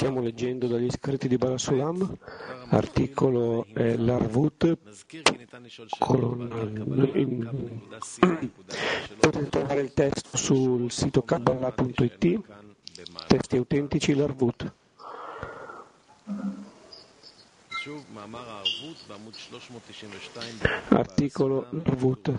Stiamo leggendo dagli scritti di Bala Sulam, articolo è l'Arvut, potete trovare il testo sul sito kabbalah.it, testi autentici l'Arvut. Articolo l'Arvut.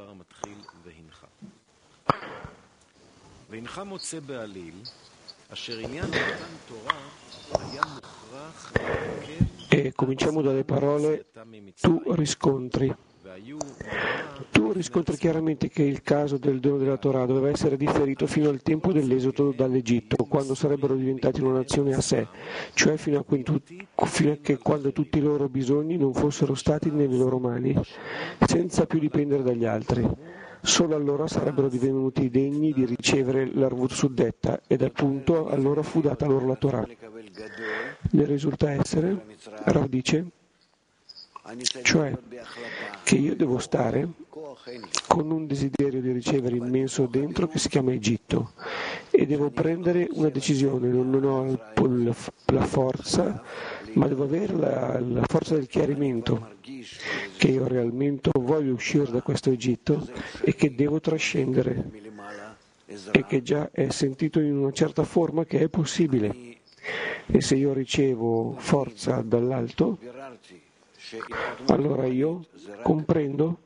E cominciamo dalle parole tu riscontri. Tu riscontri chiaramente che il caso del dono della Torah doveva essere differito fino al tempo dell'esodo dall'Egitto, quando sarebbero diventati una nazione a sé, cioè fino a che quando tutti i loro bisogni non fossero stati nelle loro mani, senza più dipendere dagli altri. Solo allora sarebbero divenuti degni di ricevere l'Arvut suddetta, ed appunto allora fu data loro la Torah. Ne risulta essere, Rav dice, cioè che io devo stare con un desiderio di ricevere immenso dentro che si chiama Egitto, e devo prendere una decisione. Non ho la forza, ma devo avere la forza del chiarimento, che io realmente voglio uscire da questo Egitto e che devo trascendere, e che già è sentito in una certa forma che è possibile. E se io ricevo forza dall'alto, allora io comprendo,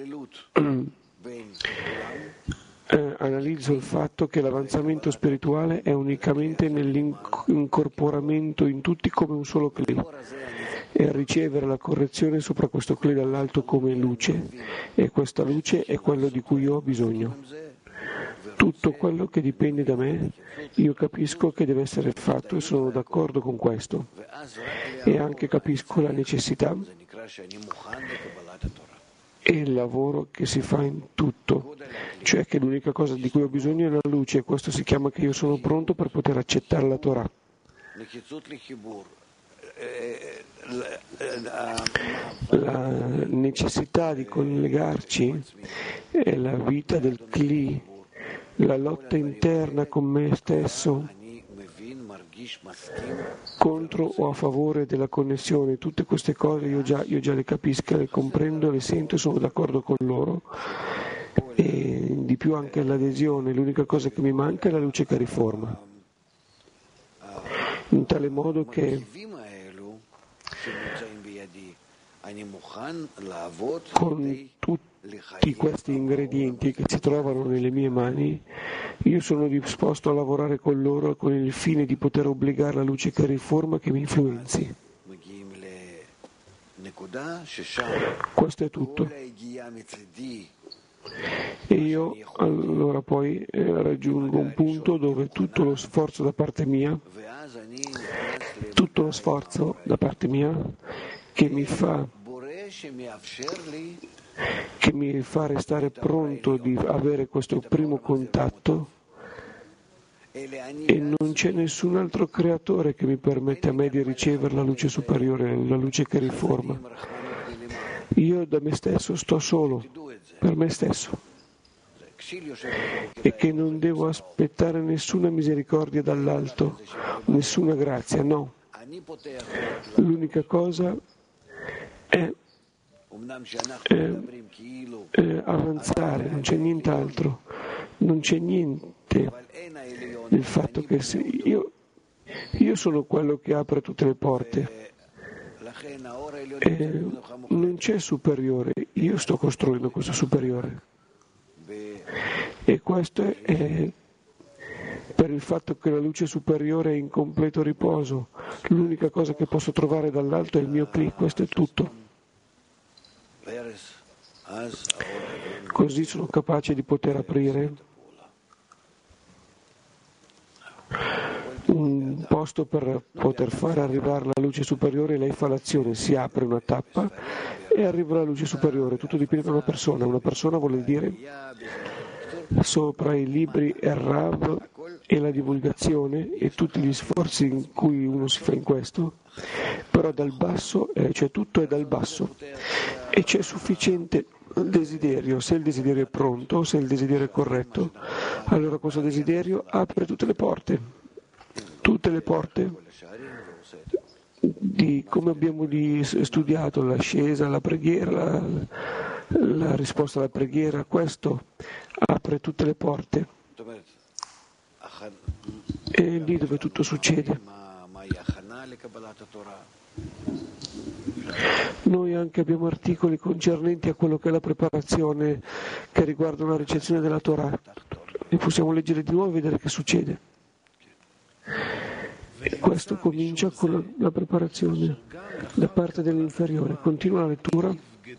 analizzo il fatto che l'avanzamento spirituale è unicamente nell'incorporamento in tutti come un solo cli, e ricevere la correzione sopra questo cli dall'alto come luce, e questa luce è quello di cui io ho bisogno. Tutto quello che dipende da me, io capisco che deve essere fatto e sono d'accordo con questo, e anche capisco la necessità e il lavoro che si fa in tutto, cioè che l'unica cosa di cui ho bisogno è la luce, e questo si chiama che io sono pronto per poter accettare la Torah. La necessità di collegarci è la vita del Kli, la lotta interna con me stesso contro o a favore della connessione. Tutte queste cose io già le capisco, le comprendo, le sento e sono d'accordo con loro, e di più anche l'adesione. L'unica cosa che mi manca è la luce che riforma, in tale modo che con tutti questi ingredienti che si trovano nelle mie mani, io sono disposto a lavorare con loro con il fine di poter obbligare la luce che riforma che mi influenzi. Questo è tutto. E io allora poi raggiungo un punto dove tutto lo sforzo da parte mia che mi fa restare pronto di avere questo primo contatto, e non c'è nessun altro creatore che mi permette a me di ricevere la luce superiore, la luce che riforma. Io da me stesso sto solo, per me stesso, e che non devo aspettare nessuna misericordia dall'alto, nessuna grazia, no. L'unica cosa è avanzare, non c'è nient'altro, non c'è niente nel fatto che io sono quello che apre tutte le porte, non c'è superiore, io sto costruendo questo superiore, e questo è per il fatto che la luce superiore è in completo riposo. L'unica cosa che posso trovare dall'alto è il mio cli, questo è tutto. Così sono capace di poter aprire un posto per poter fare arrivare la luce superiore. Lei fa l'azione, si apre una tappa e arriva la luce superiore. Tutto dipende da una persona. Una persona vuol dire sopra i libri e il Rav e la divulgazione e tutti gli sforzi in cui uno si fa in questo, però dal basso, cioè tutto è dal basso, e c'è sufficiente desiderio. Se il desiderio è pronto, se il desiderio è corretto, allora questo desiderio apre tutte le porte. tutte le porte di come abbiamo studiato, l'ascesa, la preghiera, la risposta alla preghiera, questo apre tutte le porte. E lì dove tutto succede. Noi anche abbiamo articoli concernenti a quello che è la preparazione che riguarda la ricezione della Torah. Li possiamo leggere di nuovo e vedere che succede. E questo comincia con la preparazione da parte dell'inferiore. Continua la lettura.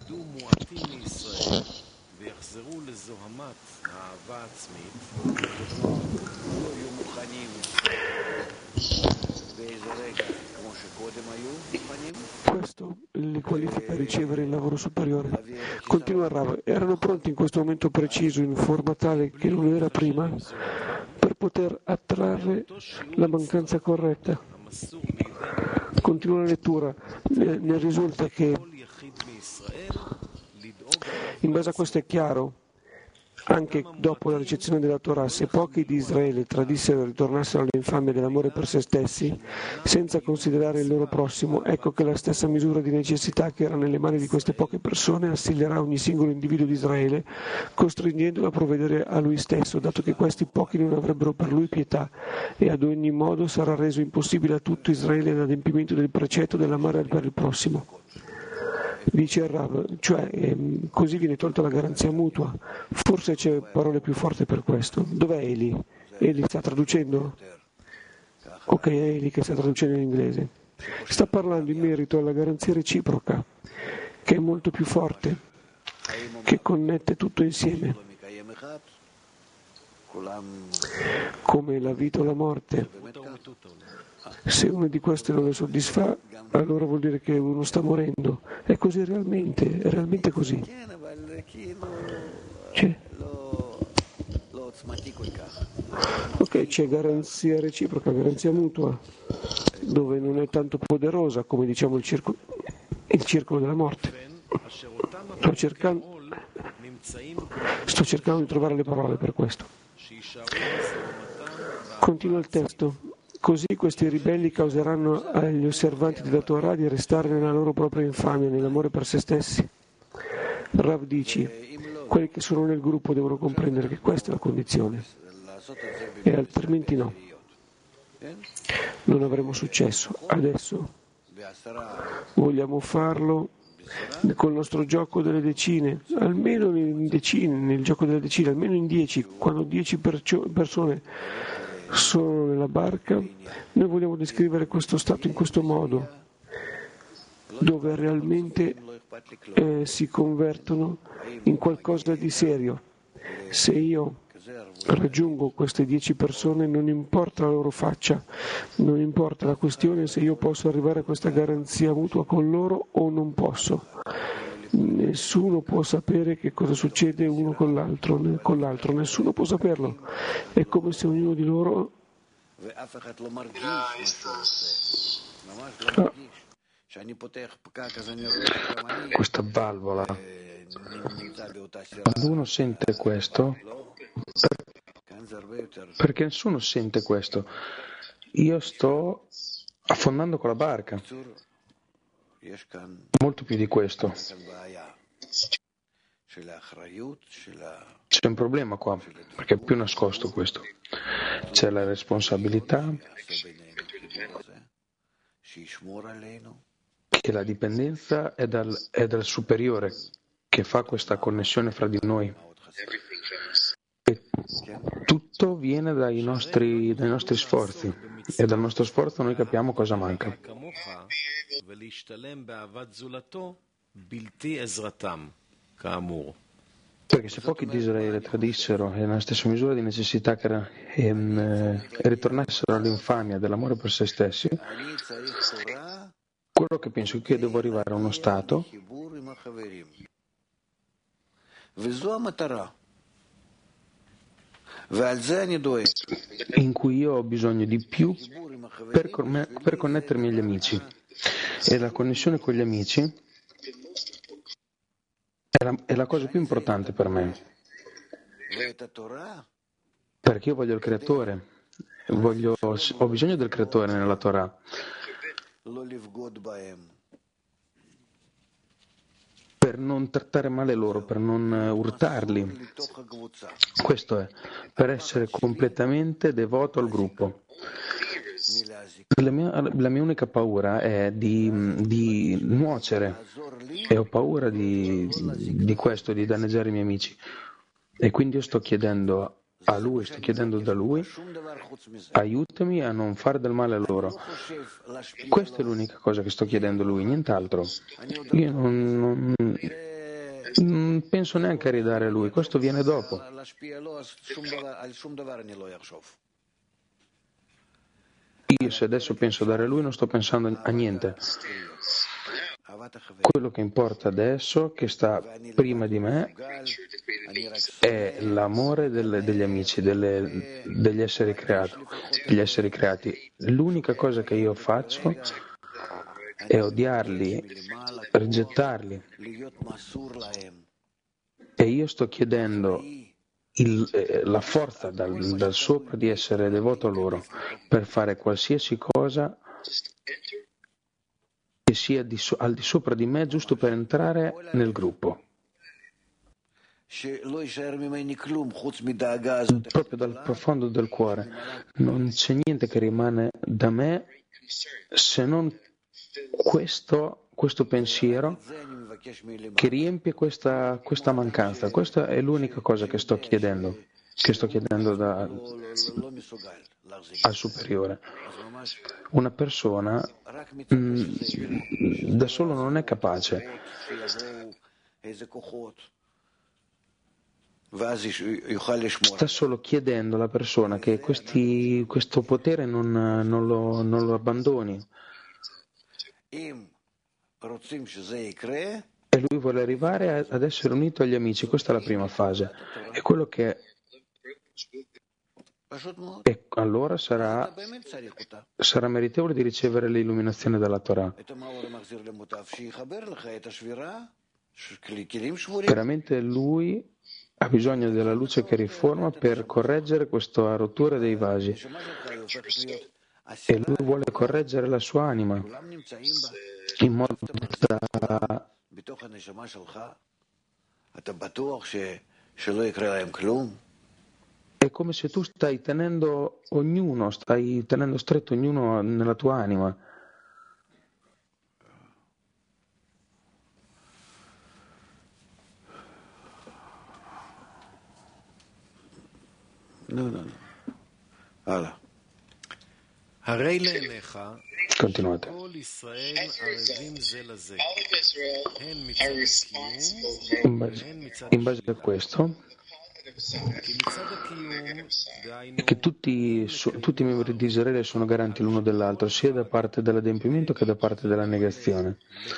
Questo li qualifica a ricevere il lavoro superiore. Continua Rav. Erano pronti in questo momento preciso, in forma tale che non era prima, per poter attrarre la mancanza corretta. Continua la lettura. Ne risulta che, in base a questo è chiaro, anche dopo la ricezione della Torah, se pochi di Israele tradissero e ritornassero all'infamia dell'amore per se stessi, senza considerare il loro prossimo, ecco che la stessa misura di necessità che era nelle mani di queste poche persone assillerà ogni singolo individuo di Israele, costringendolo a provvedere a lui stesso, dato che questi pochi non avrebbero per lui pietà, e ad ogni modo sarà reso impossibile a tutto Israele l'adempimento del precetto dell'amare per il prossimo. Dice il Rav, cioè così viene tolta la garanzia mutua. Forse c'è parole più forti per questo. Dov'è Eli? Eli sta traducendo? Ok, è Eli che sta traducendo in inglese. Sta parlando in merito alla garanzia reciproca, che è molto più forte, che connette tutto insieme, come la vita o la morte. Se una di queste non le soddisfa, allora vuol dire che uno sta morendo. È così realmente, è realmente così. Ok, c'è garanzia reciproca, garanzia mutua, dove non è tanto poderosa come diciamo il circolo della morte. Sto cercando di trovare le parole per questo. Continua il testo. Così questi ribelli causeranno agli osservanti della Torah di restare nella loro propria infamia, nell'amore per se stessi. Rav dice, quelli che sono nel gruppo devono comprendere che questa è la condizione, e altrimenti no. Non avremo successo. Adesso vogliamo farlo col nostro gioco delle decine, almeno in decine, nel gioco delle decine, almeno in 10, quando 10 persone sono nella barca, noi vogliamo descrivere questo stato in questo modo, dove realmente si convertono in qualcosa di serio. Se io raggiungo queste 10 persone, non importa la loro faccia, non importa, la questione è se io posso arrivare a questa garanzia mutua con loro o non posso. Nessuno può sapere che cosa succede uno con l'altro, nessuno può saperlo. È come se ognuno di loro questa valvola, quando uno sente questo, perché nessuno sente questo, io sto affondando con la barca, molto più di questo. C'è un problema qua, perché è più nascosto questo. C'è la responsabilità, che la dipendenza è dal superiore, che fa questa connessione fra di noi. E tutto viene dai nostri sforzi, e dal nostro sforzo noi capiamo cosa manca. Perché se pochi di Israele tradissero nella stessa misura di necessità e ritornassero all'infamia dell'amore per se stessi, quello che penso che io devo arrivare a uno stato in cui io ho bisogno di più per connettermi agli amici, e la connessione con gli amici è la cosa più importante per me, perché io voglio il creatore, ho bisogno del creatore nella Torah. Per non trattare male loro, per non urtarli. Questo è, per essere completamente devoto al gruppo. La mia unica paura è di nuocere e ho paura di questo, di danneggiare i miei amici. E quindi io sto chiedendo a lui, sto chiedendo da lui, aiutami a non fare del male a loro. Questa è l'unica cosa che sto chiedendo a lui, nient'altro. Io non penso neanche a ridare a lui, questo viene dopo. Io se adesso penso a dare a lui non sto pensando a niente. Quello che importa adesso, che sta prima di me, è l'amore degli amici, degli esseri creati. L'unica cosa che io faccio è odiarli, rigettarli. E io sto chiedendo la forza dal sopra di essere devoto a loro per fare qualsiasi cosa che sia al di sopra di me, giusto per entrare nel gruppo. Proprio dal profondo del cuore non c'è niente che rimane da me se non questo pensiero che riempie questa mancanza. Questa è l'unica cosa che sto chiedendo al superiore. Una persona da solo non è capace. Sta solo chiedendo alla persona che questo potere non lo abbandoni. E lui vuole arrivare ad essere unito agli amici. Questa è la prima fase. E quello che e allora sarà meritevole di ricevere l'illuminazione dalla Torah. Veramente lui ha bisogno della luce che riforma per correggere questa rottura dei vasi. E lui vuole correggere la sua anima in modo da è come se tu stai tenendo stretto ognuno nella tua anima. No. Allora. Continuate. In base a questo, che tutti i membri di Israele sono garanti l'uno dell'altro, sia da parte dell'adempimento che da parte della negazione.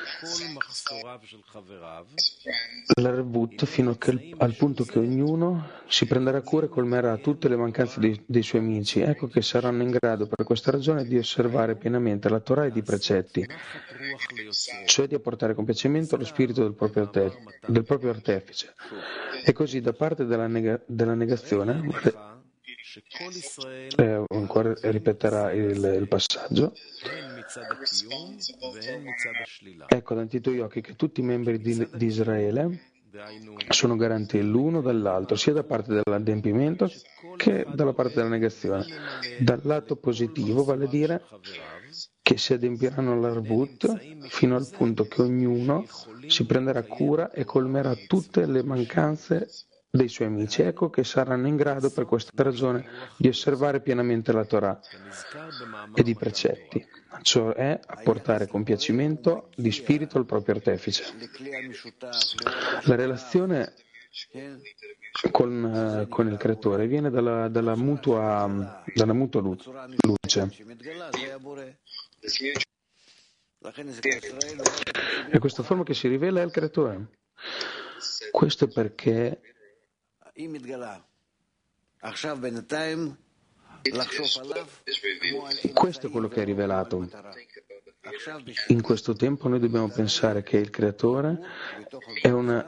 L'Arvut fino al punto che ognuno si prenderà cura e colmerà tutte le mancanze dei suoi amici. Ecco che saranno in grado per questa ragione di osservare pienamente la Torah ed i precetti, cioè di apportare compiacimento allo spirito del proprio artefice. E così da parte della negazione, ancora ripeterà il passaggio. Ecco davanti ai tuoi occhi che tutti i membri di Israele sono garanti l'uno dall'altro, sia da parte dell'adempimento che dalla parte della negazione. Dal lato positivo, vale a dire che si adempiranno all'Arvut fino al punto che ognuno si prenderà cura e colmerà tutte le mancanze dei suoi amici. Ecco che saranno in grado per questa ragione di osservare pienamente la Torah ed i precetti, cioè apportare compiacimento di spirito al proprio artefice. La relazione con il creatore viene dalla mutua luce. E questa forma che si rivela è il creatore. Questo è perché Questo è quello che è rivelato. In questo tempo noi dobbiamo pensare che il Creatore è un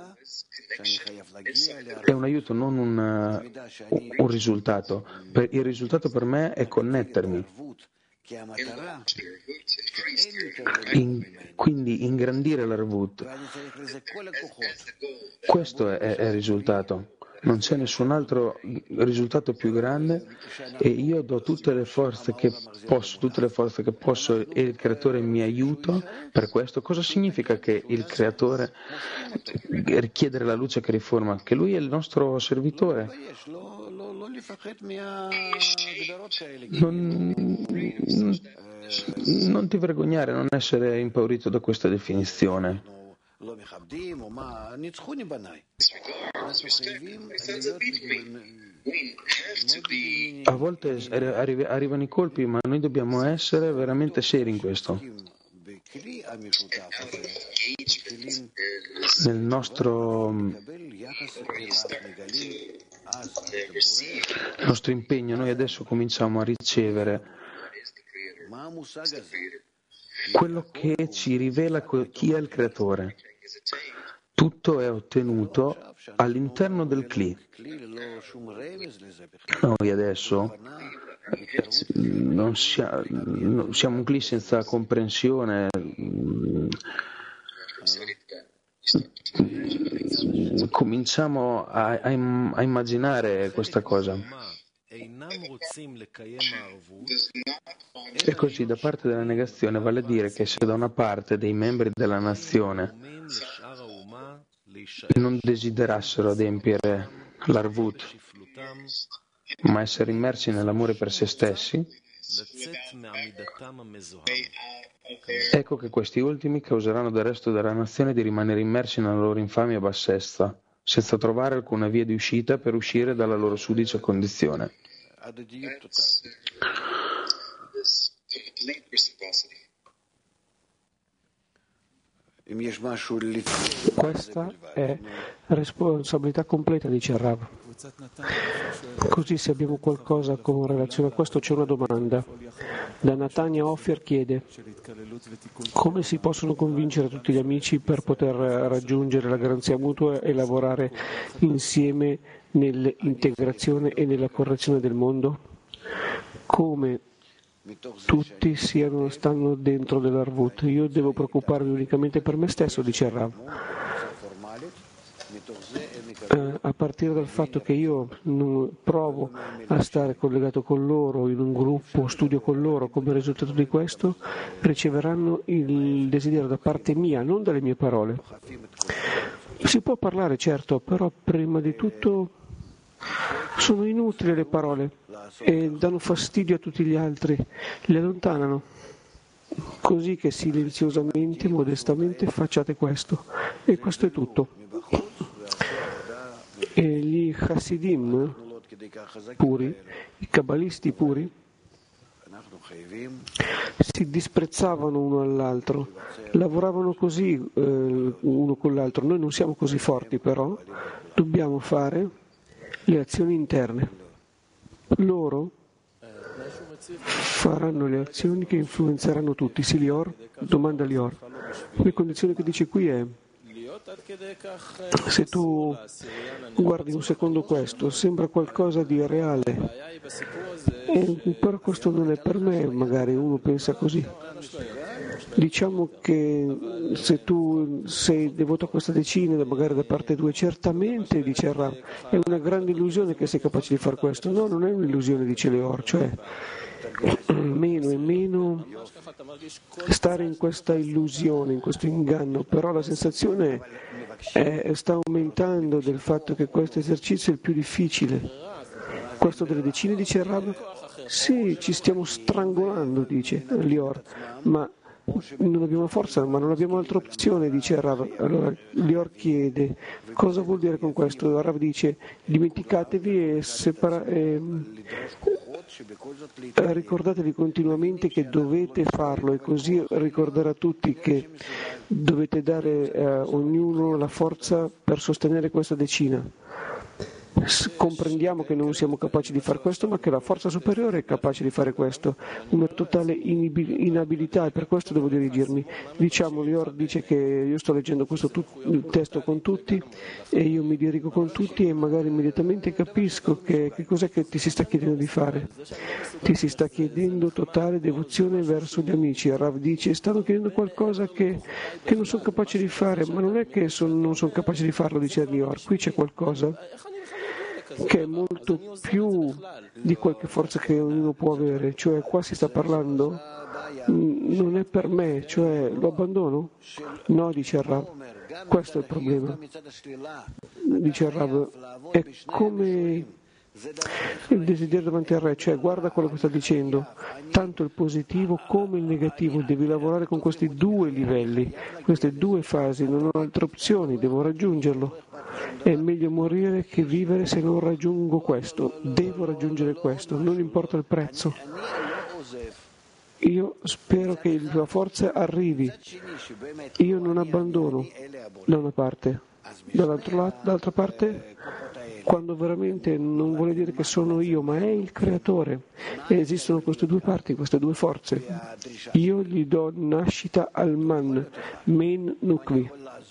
aiuto, non un risultato. Il risultato per me è connettermi. Quindi ingrandire l'Arvut. Questo è il risultato. Non c'è nessun altro risultato più grande e io do tutte le forze che posso e il Creatore mi aiuta per questo. Cosa significa che il Creatore richiedere la luce che riforma? Che Lui è il nostro servitore. Non ti vergognare, non essere impaurito da questa definizione. A volte arrivano i colpi, ma noi dobbiamo essere veramente seri in questo. Nel nostro impegno noi adesso cominciamo a ricevere quello che ci rivela chi è il Creatore. Tutto è ottenuto all'interno del Kli. Noi adesso non siamo un Kli senza comprensione. Cominciamo a immaginare questa cosa. E così da parte della negazione vale a dire che se da una parte dei membri della nazione non desiderassero adempiere l'Arvut, ma essere immersi nell'amore per se stessi, ecco che questi ultimi causeranno del resto della nazione di rimanere immersi nella loro infamia e bassezza, senza trovare alcuna via di uscita per uscire dalla loro sudicia condizione. Questa è responsabilità completa, dice il Rav. Così se abbiamo qualcosa con relazione a questo c'è una domanda. Da Natania Ofer chiede: come si possono convincere tutti gli amici per poter raggiungere la garanzia mutua e lavorare insieme nell'integrazione e nella correzione del mondo? Come tutti stanno dentro dell'Arvut. Io devo preoccuparmi unicamente per me stesso, dice il Rav. A partire dal fatto che io provo a stare collegato con loro, in un gruppo, studio con loro, come risultato di questo riceveranno il desiderio da parte mia, non dalle mie parole. Si può parlare, certo, però prima di tutto sono inutili le parole e danno fastidio a tutti gli altri, li allontanano. Così che silenziosamente, modestamente facciate questo. E questo è tutto. E gli Hasidim puri, i Kabbalisti puri, si disprezzavano uno all'altro, lavoravano così uno con l'altro. Noi non siamo così forti, però dobbiamo fare le azioni interne. Loro faranno le azioni che influenzeranno tutti. Sì, Lior? Domanda Lior. Le condizioni che dice qui è: se tu guardi un secondo questo, sembra qualcosa di reale, però questo non è per me, magari uno pensa così. Diciamo che se tu sei devoto a questa decina, magari da parte tua, certamente, dice il Rav, è una grande illusione che sei capace di fare questo. No, non è un'illusione, dice Leor, cioè meno e meno stare in questa illusione, in questo inganno, però la sensazione sta aumentando del fatto che questo esercizio è il più difficile. Questo delle decine, dice il Rav? Sì, ci stiamo strangolando, dice Lior, ma non abbiamo forza, ma non abbiamo altra opzione, dice Rav. Allora Lior chiede: cosa vuol dire con questo? Rav dice: dimenticatevi e ricordatevi continuamente che dovete farlo, e così ricorderà a tutti che dovete dare a ognuno la forza per sostenere questa decina. comprendiamo che non siamo capaci di fare questo, ma che la forza superiore è capace di fare questo, una totale inabilità, e per questo devo dirigermi. Diciamo, Lior dice che io sto leggendo questo testo con tutti e io mi dirigo con tutti e magari immediatamente capisco che cos'è che ti si sta chiedendo di fare. Ti si sta chiedendo totale devozione verso gli amici. Rav dice, stanno chiedendo qualcosa che non sono capaci di fare, ma non è che non sono capaci di farlo, dice Lior, qui c'è qualcosa che è molto più di qualche forza che ognuno può avere, cioè qua si sta parlando, non è per me, cioè lo abbandono? No, dice il Rav, questo è il problema. Dice il Rav, è come il desiderio davanti al re, cioè guarda quello che sta dicendo, tanto il positivo come il negativo, devi lavorare con questi due livelli, queste due fasi, non ho altre opzioni, devo raggiungerlo. È meglio morire che vivere se non raggiungo questo, devo raggiungere questo, non importa il prezzo. Io spero che la forza arrivi, io non abbandono da una parte, dall'altra parte, quando veramente non vuole dire che sono io, ma è il creatore, e esistono queste due parti, queste due forze. Io gli do nascita al man, men nukvi.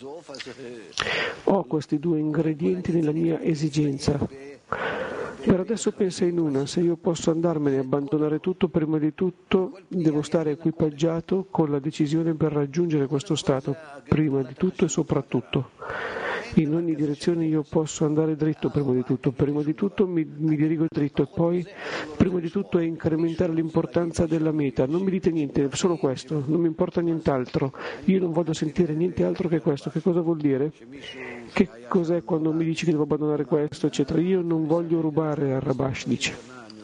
Ho questi due ingredienti nella mia esigenza. Per adesso pensa in una, se io posso andarmene e abbandonare tutto, prima di tutto devo stare equipaggiato con la decisione per raggiungere questo stato, prima di tutto e soprattutto. In ogni direzione io posso andare dritto prima di tutto mi dirigo dritto e poi prima di tutto è incrementare l'importanza della meta. Non mi dite niente, solo questo, non mi importa nient'altro, io non voglio sentire niente altro che questo. Che cosa vuol dire? Che cos'è quando mi dici che devo abbandonare questo, eccetera? Io non voglio rubare a Rabash, dice.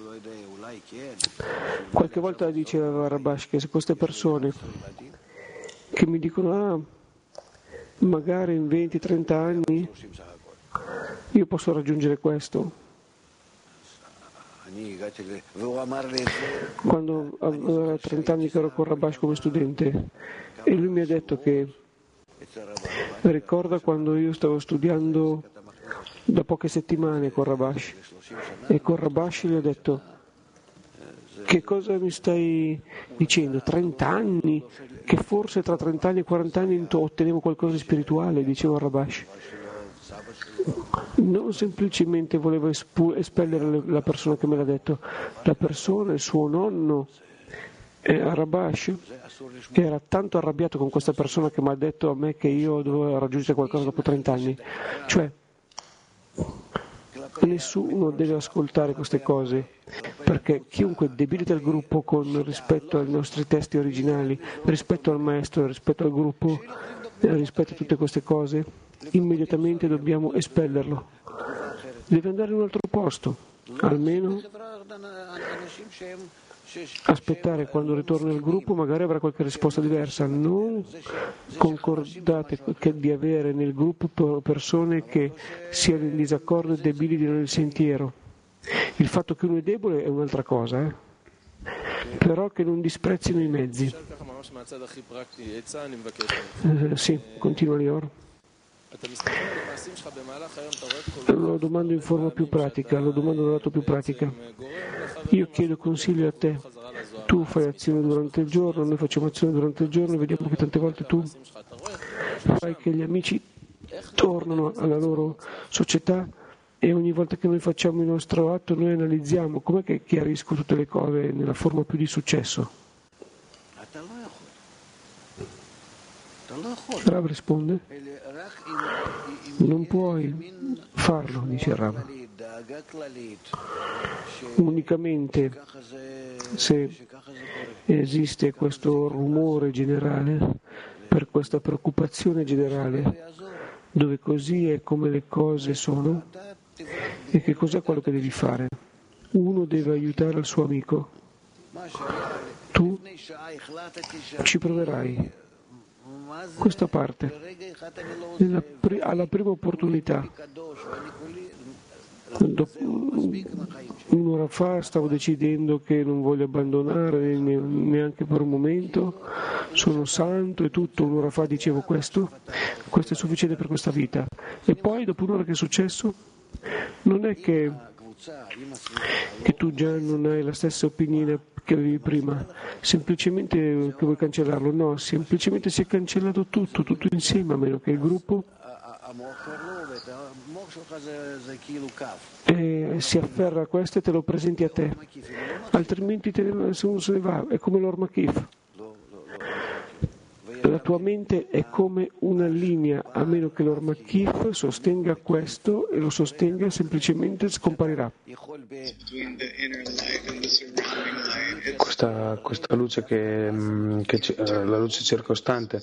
Qualche volta dice a Rabash che se queste persone che mi dicono magari in 20-30 anni io posso raggiungere questo. Quando avevo 30 anni che ero con Rabash come studente e lui mi ha detto che ricorda quando io stavo studiando da poche settimane con Rabash e con Rabash gli ho detto: che cosa mi stai dicendo? 30 anni? Che forse tra 30 anni e 40 anni ottenevo qualcosa di spirituale, diceva Rabash. Non semplicemente volevo espellere la persona che me l'ha detto, la persona, il suo nonno, Rabash, era tanto arrabbiato con questa persona che mi ha detto a me che io dovevo raggiungere qualcosa dopo 30 anni. Cioè, nessuno deve ascoltare queste cose, perché chiunque debilita il gruppo con rispetto ai nostri testi originali, rispetto al maestro, rispetto al gruppo, rispetto a tutte queste cose, immediatamente dobbiamo espellerlo. Deve andare in un altro posto, almeno aspettare quando ritorna al gruppo, magari avrà qualche risposta diversa. Non concordate di avere nel gruppo persone che siano in disaccordo e debilitino il sentiero. Il fatto che uno è debole è un'altra cosa, però che non disprezzino i mezzi. Sì, continua Lior. Lo domando in forma più pratica, lo domando dal lato più pratica. Io chiedo consiglio a te. Tu fai azione durante il giorno, noi facciamo azione durante il giorno e vediamo che tante volte tu fai che gli amici tornano alla loro società e ogni volta che noi facciamo il nostro atto noi analizziamo com'è che chiarisco tutte le cose nella forma più di successo. Rav risponde: non puoi farlo, dice Rav, unicamente se esiste questo rumore generale, per questa preoccupazione generale, dove così è come le cose sono. E che cos'è quello che devi fare? Uno deve aiutare il suo amico. Tu ci proverai questa parte alla prima opportunità. Un'ora fa stavo decidendo che non voglio abbandonare neanche per un momento, sono santo e tutto. Un'ora fa dicevo questo è sufficiente per questa vita. E poi dopo un'ora che è successo? Non è che tu già non hai la stessa opinione che avevi prima, semplicemente che vuoi cancellarlo. No, semplicemente si è cancellato tutto insieme, a meno che il gruppo si afferra a questo e te lo presenti a te, altrimenti se uno se ne va, è come l'Ormakif. La tua mente è come una linea, a meno che l'Ormakif sostenga questo e lo sostenga, semplicemente scomparirà. Questa luce la luce circostante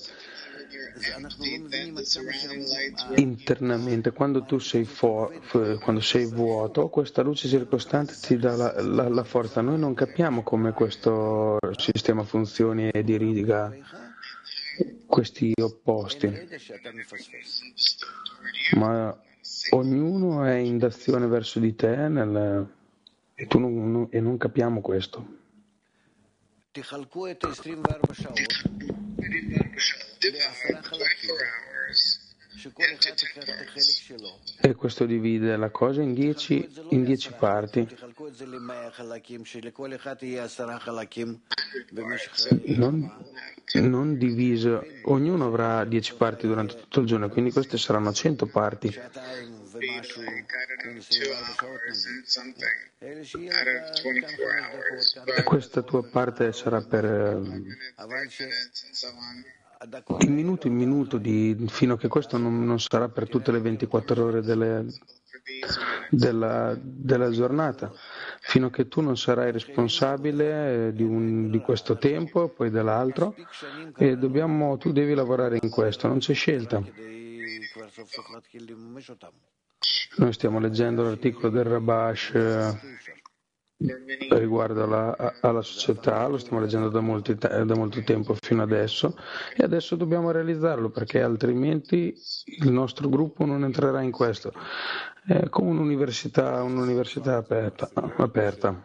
internamente, quando tu quando sei vuoto, questa luce circostante ti dà la forza. Noi non capiamo come questo sistema funzioni e dirida questi opposti, ma ognuno è in d'azione verso di te e non capiamo questo. E questo divide la cosa in 10 parti. Non diviso, ognuno avrà 10 parti durante tutto il giorno, quindi queste saranno 100 parti. Questa tua parte sarà per di minuto in minuto, fino a che questo non sarà per tutte le 24 ore della giornata, fino a che tu non sarai responsabile di questo tempo e poi dell'altro, e tu devi lavorare in questo, non c'è scelta. Noi stiamo leggendo l'articolo del Rabash riguardo alla società, lo stiamo leggendo da molto tempo fino adesso, e adesso dobbiamo realizzarlo, perché altrimenti il nostro gruppo non entrerà in questo. È come un'università aperta.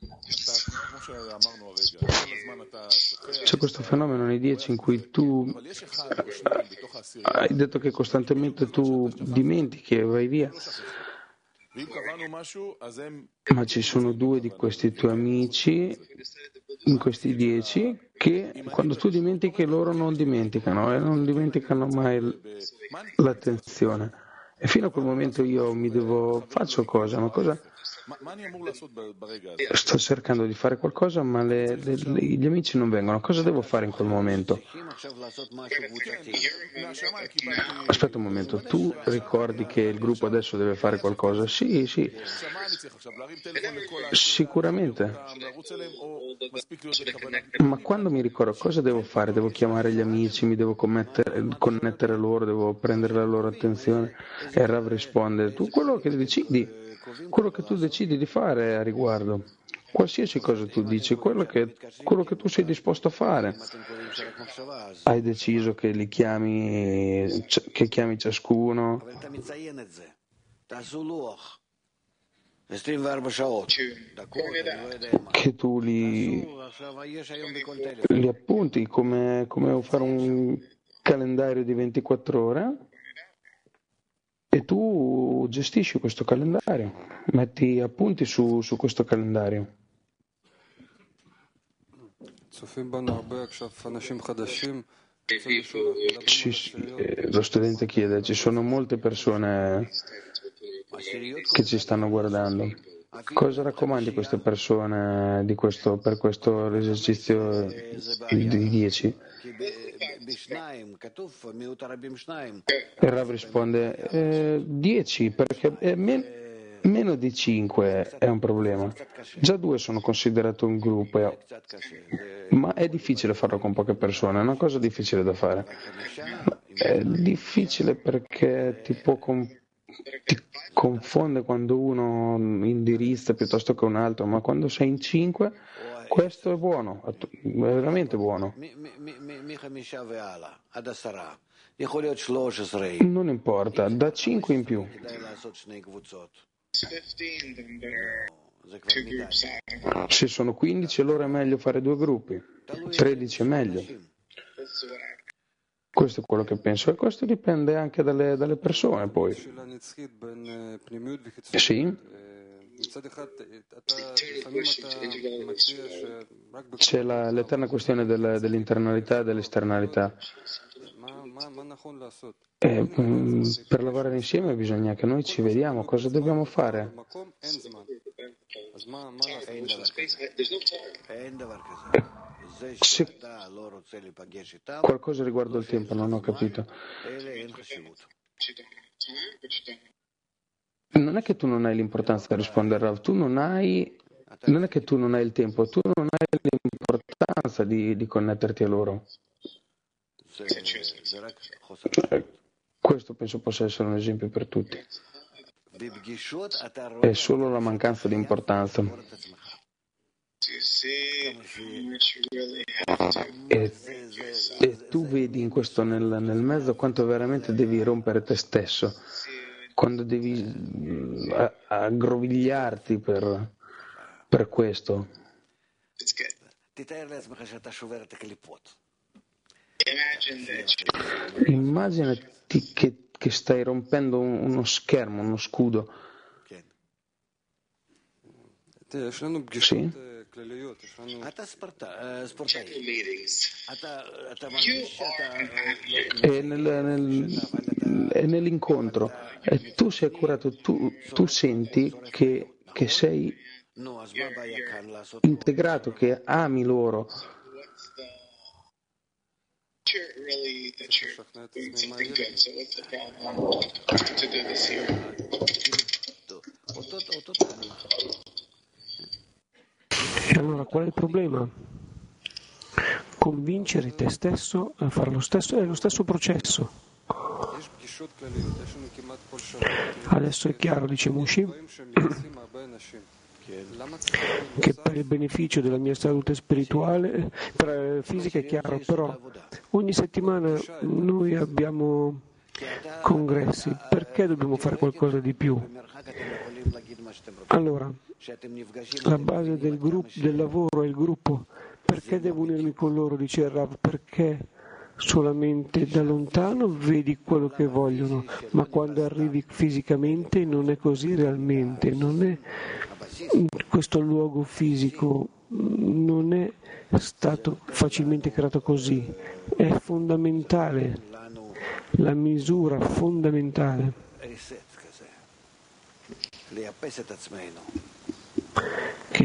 C'è questo fenomeno nei 10 in cui tu hai detto che costantemente tu dimentichi e vai via. Ma ci sono 2 di questi tuoi amici, in questi 10, che quando tu dimentichi loro non dimenticano, e non dimenticano mai l'attenzione. E fino a quel momento io faccio cosa? Ma cosa? Sto cercando di fare qualcosa, ma gli amici non vengono. Cosa devo fare in quel momento? Aspetta un momento, tu ricordi che il gruppo adesso deve fare qualcosa? Sì, sicuramente. Ma quando mi ricordo cosa devo fare? Devo chiamare gli amici, mi devo connettere loro, devo prendere la loro attenzione. E Rav risponde, quello che tu decidi di fare a riguardo, qualsiasi cosa tu dici, quello che tu sei disposto a fare. Hai deciso che che chiami ciascuno, che tu li appunti come fare un calendario di 24 ore. E tu gestisci questo calendario, metti appunti su questo calendario. Lo studente chiede, ci sono molte persone che ci stanno guardando. Cosa raccomandi a queste persone per questo esercizio di 10? E Rav risponde 10, perché meno di 5 è un problema. Già 2 sono considerato un gruppo, ma è difficile farlo con poche persone, è una cosa difficile da fare. È difficile perché ti confonde quando uno indirizza piuttosto che un altro, ma quando sei in 5 questo è buono, è veramente buono. Non importa, da 5 in più. Se sono 15 allora è meglio fare 2 gruppi, 13 è meglio. Questo è quello che penso, e questo dipende anche dalle persone poi. Sì, c'è l'eterna questione dell'internalità e dell'esternalità. Per lavorare insieme bisogna che noi ci vediamo cosa dobbiamo fare. Se qualcosa riguardo il tempo non ho capito. Non è che tu non hai l'importanza di rispondere, Rav, non è che tu non hai il tempo, tu non hai l'importanza di connetterti a loro. Questo penso possa essere un esempio per tutti. È solo la mancanza di importanza. E tu vedi in questo nel mezzo quanto veramente devi rompere te stesso, quando devi aggrovigliarti per questo. Immaginati che stai rompendo uno schermo, uno scudo. Sì? È nell'incontro, e tu sei curato, tu senti che sei integrato, che ami loro. E allora qual è il problema? Convincere te stesso a fare lo stesso processo. Adesso è chiaro, dice Mushi, che per il beneficio della mia salute spirituale, fisica è chiaro, però ogni settimana noi abbiamo congressi, perché dobbiamo fare qualcosa di più? Allora, la base del lavoro è il gruppo. Perché devo unirmi con loro, dice il Rav? Perché solamente da lontano vedi quello che vogliono, ma quando arrivi fisicamente non è così realmente, non è questo luogo fisico, non è stato facilmente creato così, è fondamentale, la misura fondamentale che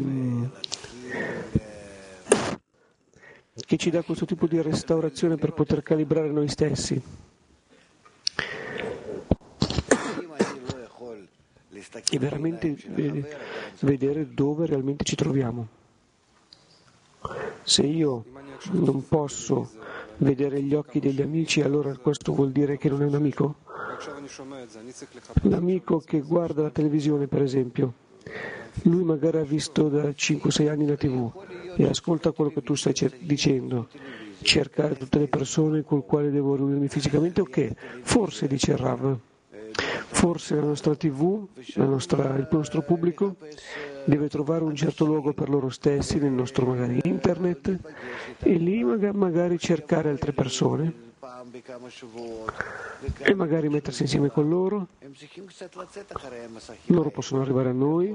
ci dà questo tipo di restaurazione per poter calibrare noi stessi. E veramente vedere dove realmente ci troviamo. Se io non posso vedere gli occhi degli amici, allora questo vuol dire che non è un amico? L'amico che guarda la televisione, per esempio, lui magari ha visto da 5-6 anni la TV e ascolta quello che tu stai dicendo, cercare tutte le persone con le quali devo riunirmi fisicamente, ok, forse, dice il Rav, forse la nostra TV, il nostro pubblico deve trovare un certo luogo per loro stessi, nel nostro magari internet, e lì magari cercare altre persone e magari mettersi insieme con loro. Loro possono arrivare a noi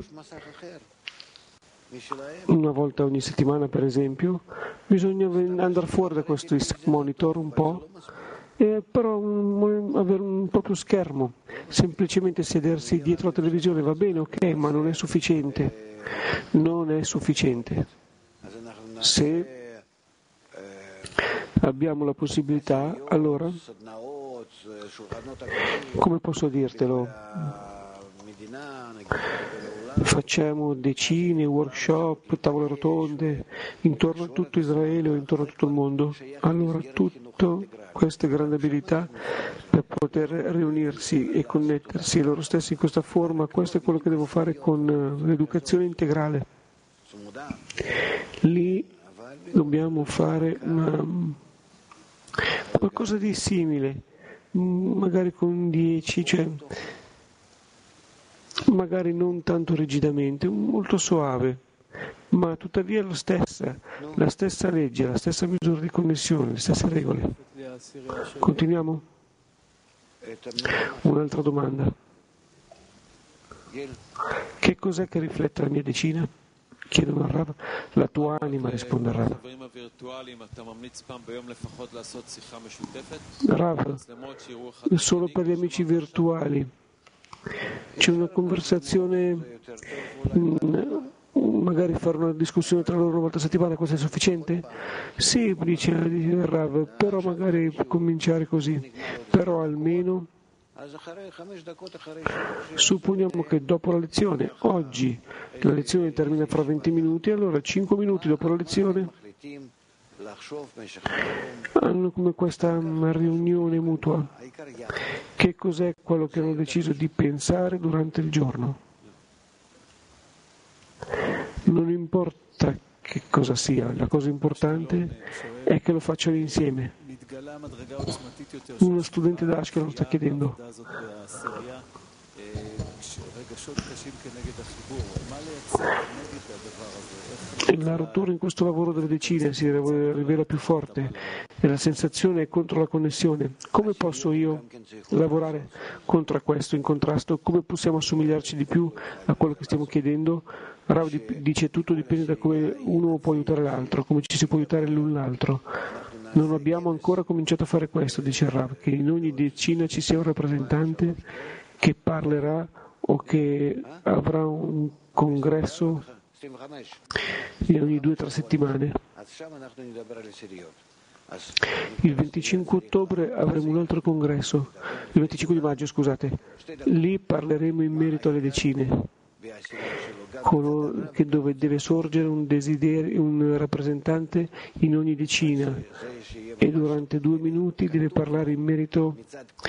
una volta ogni settimana, per esempio. Bisogna andare fuori da questo monitor un po', però avere un proprio schermo, semplicemente sedersi dietro la televisione va bene, ok, ma non è sufficiente. Non è sufficiente. Se abbiamo la possibilità, allora, come posso dirtelo? Facciamo decine, workshop, tavole rotonde intorno a tutto Israele o intorno a tutto il mondo. Allora tutte queste grandi abilità per poter riunirsi e connettersi loro stessi in questa forma, questo è quello che devo fare con l'educazione integrale. Lì dobbiamo fare qualcosa di simile, magari con 10, cioè magari non tanto rigidamente, molto soave, ma tuttavia la stessa legge, la stessa misura di connessione, le stesse regole. Continuiamo? Un'altra domanda. Che cos'è che riflette la mia decina? Chiedono al Rav. La tua anima, risponde al Rav. Rav, solo per gli amici virtuali c'è una conversazione, magari fare una discussione tra loro una volta a settimana, questo è sufficiente? Sì, dice il Rav, però magari cominciare così, però almeno supponiamo che dopo la lezione, oggi la lezione termina fra 20 minuti, allora 5 minuti dopo la lezione hanno come questa riunione mutua. Che cos'è quello che hanno deciso di pensare durante il giorno? Non importa che cosa sia, la cosa importante è che lo facciano insieme. Uno studente da Ashkelon sta chiedendo: la rottura in questo lavoro delle decine si rivela più forte e la sensazione è contro la connessione. Come posso io lavorare contro questo, in contrasto? Come possiamo assomigliarci di più a quello che stiamo chiedendo? Rav dice: tutto dipende da come uno può aiutare l'altro, come ci si può aiutare l'un l'altro. Non abbiamo ancora cominciato a fare questo, dice Rav, che in ogni decina ci sia un rappresentante che parlerà o che avrà un congresso in ogni 2 o 3 settimane. Il 25 ottobre avremo un altro congresso, il 25 di maggio, scusate. Lì parleremo in merito alle decine, dove deve sorgere un desiderio, un rappresentante in ogni decina, e durante 2 minuti deve parlare in merito,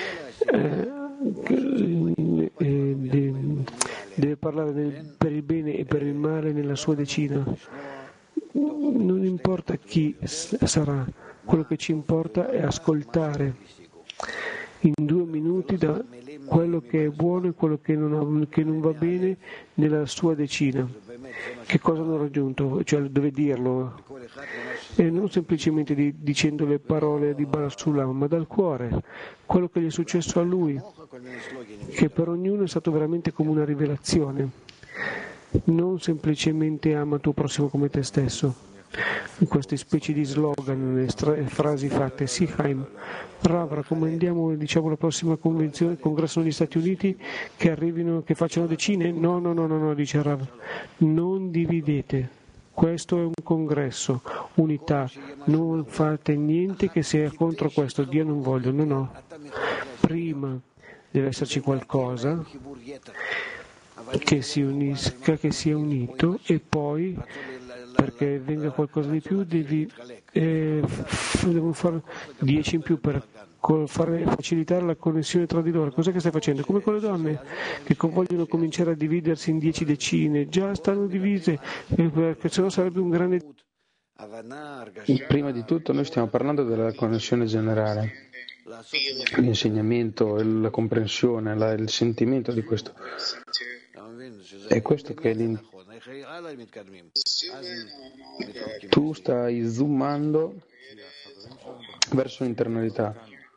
deve parlare per il bene e per il male nella sua decina. Non importa chi sarà, quello che ci importa è ascoltare in 2 minuti da quello che è buono e quello che non va bene nella sua decina. Che cosa hanno raggiunto? Cioè deve dirlo, e non semplicemente dicendo le parole di Baal Sulam, ma dal cuore, quello che gli è successo a lui, che per ognuno è stato veramente come una rivelazione. Non semplicemente ama tuo prossimo come te stesso. In queste specie di slogan e frasi fatte. Sì, Chaim, Rav, raccomandiamo, diciamo, la prossima convenzione, congresso negli Stati Uniti, che arrivino, che facciano decine? No, dice Rav, non dividete. Questo è un congresso, unità, non fate niente che sia contro questo, Dio non voglio, no. Prima deve esserci qualcosa che si unisca, che sia unito, e poi, perché venga qualcosa di più, devono fare 10 in più per facilitare la connessione tra di loro. Cos'è che stai facendo? Come con le donne che vogliono cominciare a dividersi in 10 decine, già stanno divise, perché sennò sarebbe un grande... Prima di tutto noi stiamo parlando della connessione generale, l'insegnamento, la comprensione, il sentimento di questo. È questo che tu stai zoomando verso l'internalità,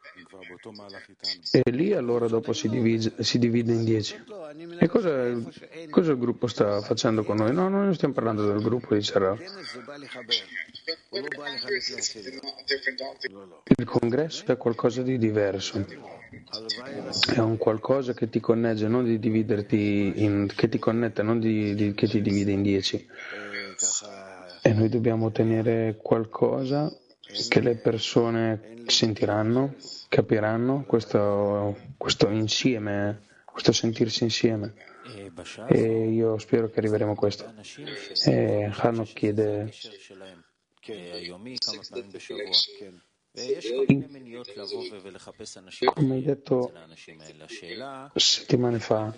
e lì allora dopo si divide in 10. E cosa il gruppo sta facendo con noi? No, noi non stiamo parlando del gruppo di Sarah. Il congresso è qualcosa di diverso, è un qualcosa che ti connette, non di dividerti che ti connette, non che ti divide in 10. E noi dobbiamo ottenere qualcosa che le persone sentiranno, capiranno, questo insieme, questo sentirsi insieme. E io spero che arriveremo a questo. E Hanok chiede: come hai detto settimane fa,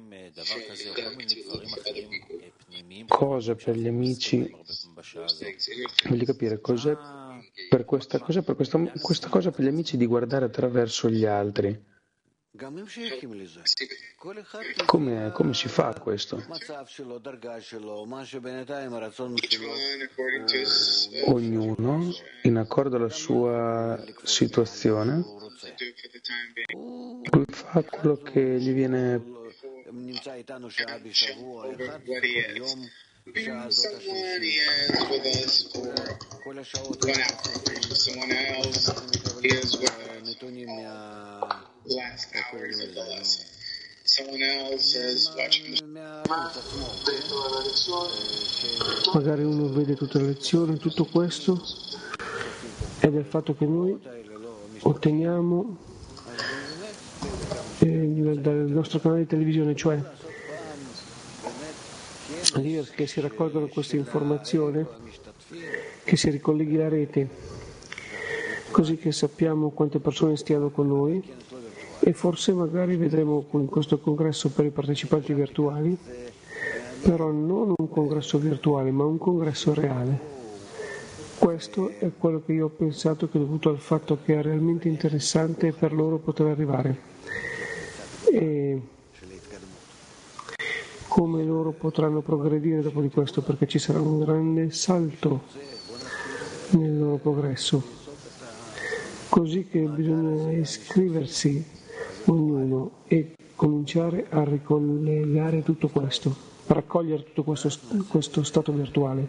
cosa per gli amici, voglio capire cos'è per questa cosa per gli amici di guardare attraverso gli altri. Come si fa questo? Ognuno, in accordo alla sua situazione, lui fa quello che gli viene. Someone is with us for 1 hour. Someone else is with us for last hours of the lesson. Someone else is watching. Magari uno vede tutte le lezioni, tutto questo è del fatto che noi otteniamo dal nostro canale di televisione, cioè leader che si raccolgono questa informazione, che si ricolleghi la rete, così che sappiamo quante persone stiano con noi e forse magari vedremo in questo congresso per i partecipanti virtuali, però non un congresso virtuale ma un congresso reale. Questo è quello che io ho pensato, che dovuto al fatto che è realmente interessante per loro poter arrivare. E come loro potranno progredire dopo di questo, perché ci sarà un grande salto nel loro progresso, così che bisogna iscriversi ognuno e cominciare a ricollegare tutto questo, a raccogliere tutto questo stato virtuale.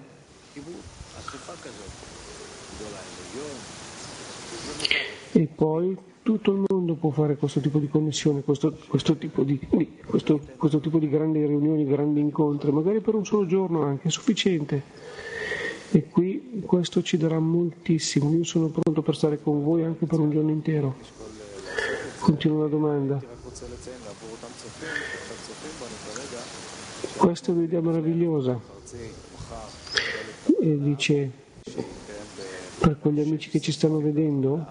E poi tutto il mondo può fare questo tipo di connessione, questo tipo di grandi riunioni, grandi incontri, magari per un solo giorno anche, è sufficiente. E qui questo ci darà moltissimo. Io sono pronto per stare con voi anche per un giorno intero. Continua la domanda. Questa è un'idea meravigliosa. E dice, per quegli amici che ci stanno vedendo,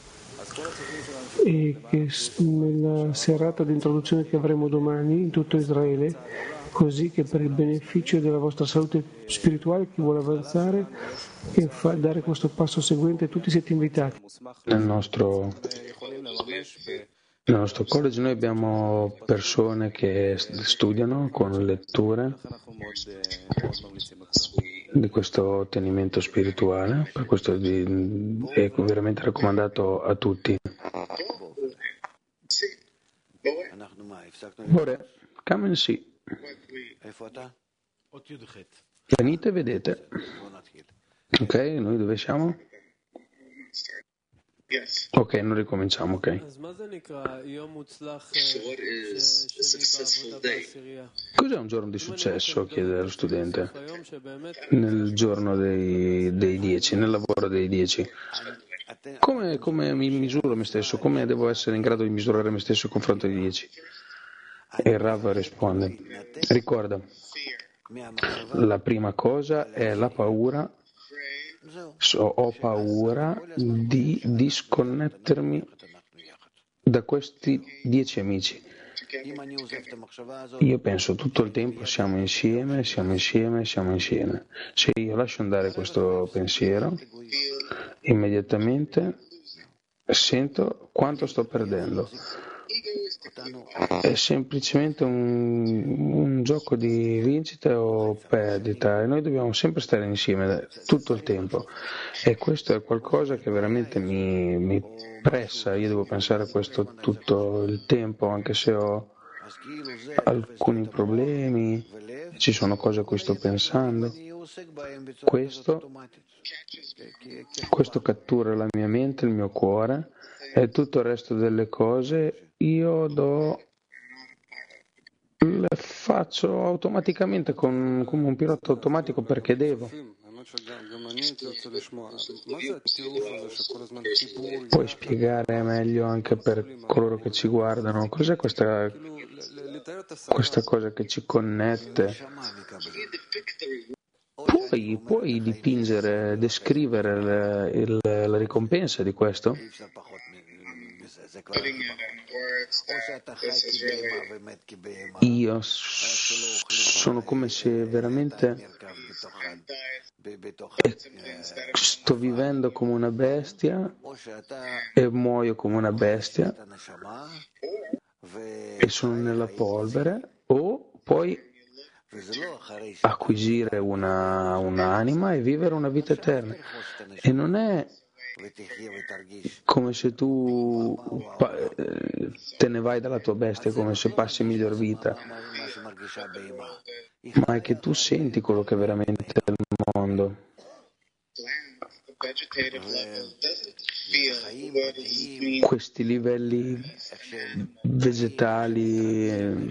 e che nella serata di introduzione che avremo domani in tutto Israele, così che per il beneficio della vostra salute spirituale, chi vuole avanzare e dare questo passo seguente, tutti siete invitati. Nel nostro college noi abbiamo persone che studiano con letture di questo ottenimento spirituale, per questo è veramente raccomandato a tutti. Ora, come sì. Venite e vedete. Ok, noi dove siamo? Ok, non ricominciamo, ok. Cos'è un giorno di successo? Chiede lo studente. Nel giorno dei 10, nel lavoro dei 10. Come mi misuro me stesso? Come devo essere in grado di misurare me stesso in confronto ai 10? E il Rav risponde, ricorda, la prima cosa è la paura. Ho paura di disconnettermi da questi 10 amici. Io penso tutto il tempo siamo insieme. Se io lascio andare questo pensiero, immediatamente sento quanto sto perdendo. È semplicemente un gioco di vincita o perdita e noi dobbiamo sempre stare insieme tutto il tempo e questo è qualcosa che veramente mi pressa. Io devo pensare a questo tutto il tempo, anche se ho alcuni problemi, ci sono cose a cui sto pensando. Questo cattura la mia mente, il mio cuore e tutto il resto delle cose io le faccio automaticamente come un pilota automatico perché devo. Puoi spiegare meglio anche per coloro che ci guardano cos'è questa cosa che ci connette? Puoi dipingere, descrivere la ricompensa di questo? Io sono come se veramente sto vivendo come una bestia e muoio come una bestia e sono nella polvere, o puoi acquisire un'anima e vivere una vita eterna. E non è come se tu te ne vai dalla tua bestia, come se passi miglior vita, ma è che tu senti quello che è veramente il mondo. Questi livelli vegetali,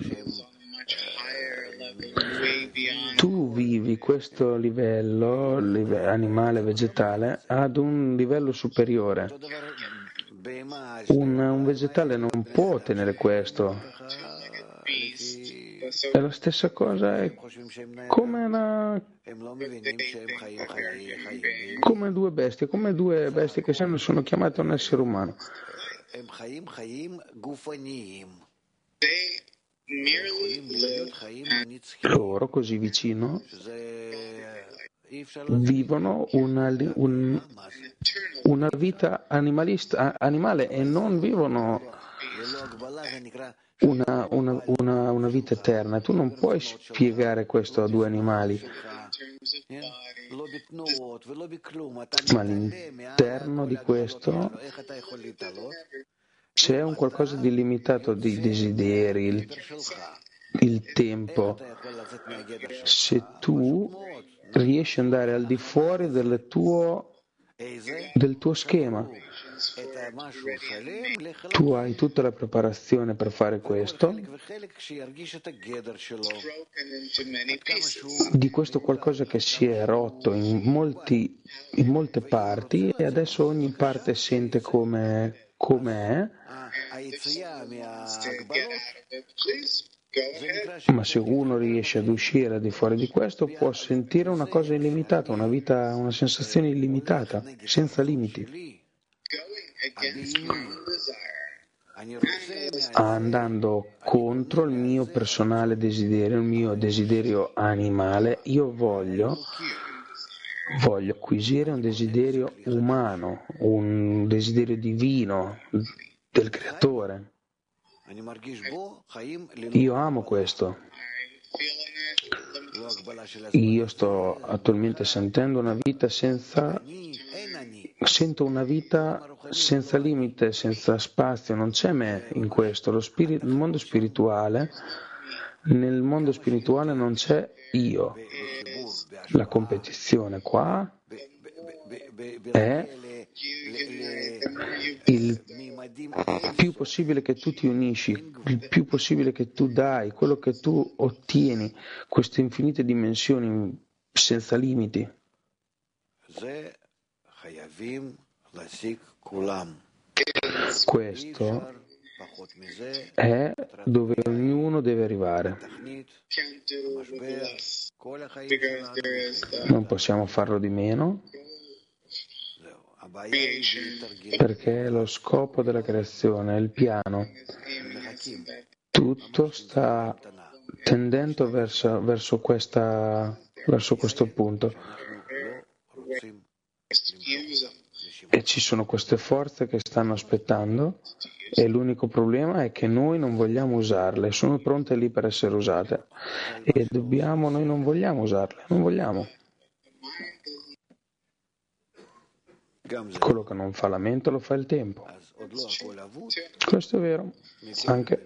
tu vivi questo livello animale vegetale ad un livello superiore. Un vegetale non può ottenere questo. E la stessa cosa è come due bestie che sono chiamate un essere umano. Loro così vicino vivono una vita animale e non vivono una vita eterna. Tu non puoi spiegare questo a due animali, ma all'interno di questo c'è un qualcosa di limitato di desideri, il tempo. Se tu riesci ad andare al di fuori del tuo schema, tu hai tutta la preparazione per fare questo, di questo qualcosa che si è rotto in molte parti e adesso ogni parte sente come è. Ma se uno riesce ad uscire al di fuori di questo, può sentire una cosa illimitata, una sensazione illimitata, senza limiti, andando contro il mio personale desiderio, il mio desiderio animale. Io voglio acquisire un desiderio umano, un desiderio divino del creatore. Io amo questo. Io sto attualmente sentendo una vita sento una vita senza limite, senza spazio, non c'è me in questo. Nel mondo spirituale non c'è io. La competizione qua è il più possibile che tu ti unisci, il più possibile che tu dai, quello che tu ottieni, queste infinite dimensioni senza limiti. Questo è dove ognuno deve arrivare. Non possiamo farlo di meno, perché lo scopo della creazione è il piano. Tutto sta tendendo verso questo punto. E ci sono queste forze che stanno aspettando e l'unico problema è che noi non vogliamo usarle, sono pronte lì per essere usate e noi non vogliamo usarle, non vogliamo. Quello che non fa la mente lo fa il tempo. Questo è vero. Anche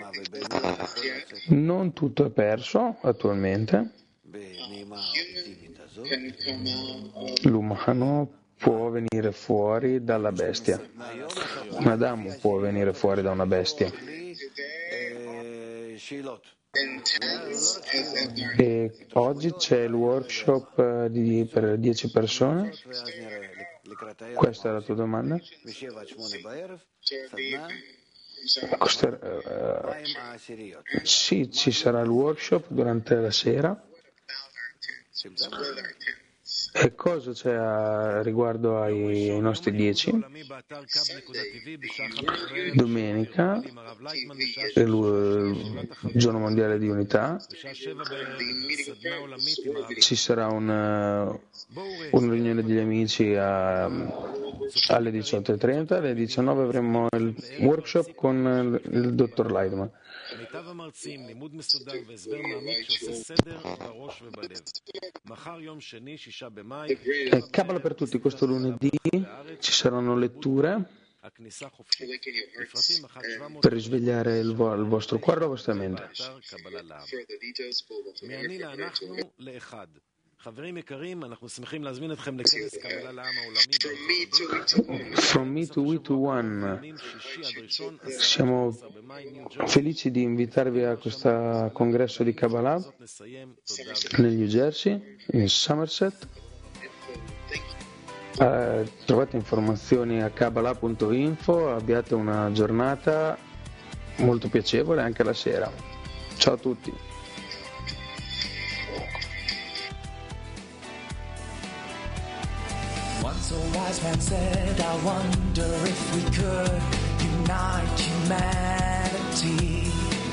non tutto è perso attualmente. L'umano può venire fuori dalla bestia. Un Adamo può venire fuori da una bestia. E oggi c'è il workshop per 10 persone. Questa è la tua domanda? Sì, ci sarà il workshop durante la sera E cosa c'è riguardo ai nostri 10? Domenica, il giorno mondiale di unità, ci sarà una riunione degli amici alle 18:30, alle 19 avremo il workshop con il dottor Leidman. Kabbalah per tutti, questo lunedì ci saranno letture per risvegliare il vostro cuore e la vostra mente. From me to we to one. Siamo felici di invitarvi a questo congresso di Kabbalah nel New Jersey, in Somerset. Trovate informazioni a kabbalah.info. Abbiate una giornata molto piacevole anche la sera. Ciao a tutti. Once a wise man said, I wonder if we could unite humanity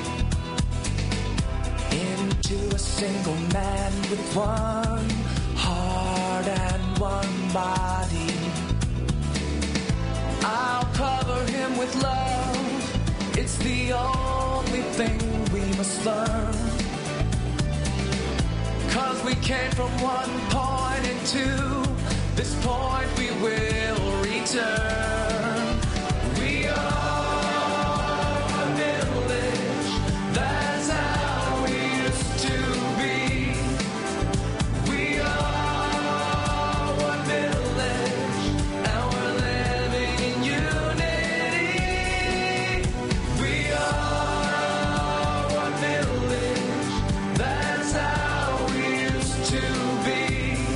into a single man with one heart and one body. I'll cover him with love. It's the only thing we must learn. 'Cause we came from one point and to this point we will return. We are a village, that's how we used to be. We are one village, and we're living in unity. We are one village, that's how we used to be.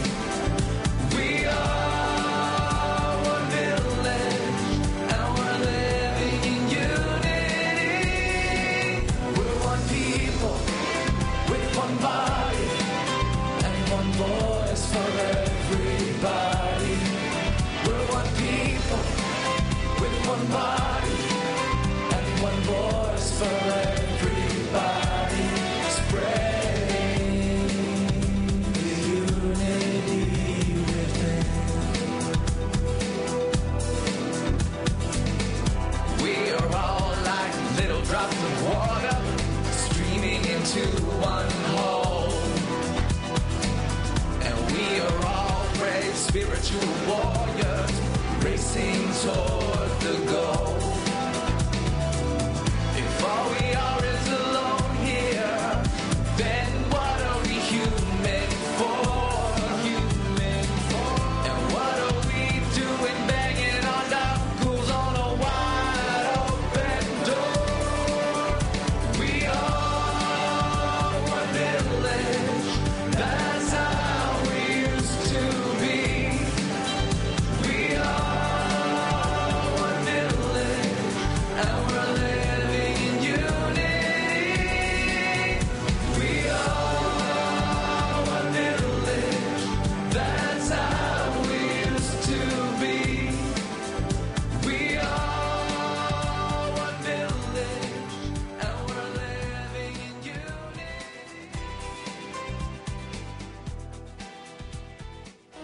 To one whole, and we are all brave spiritual warriors racing toward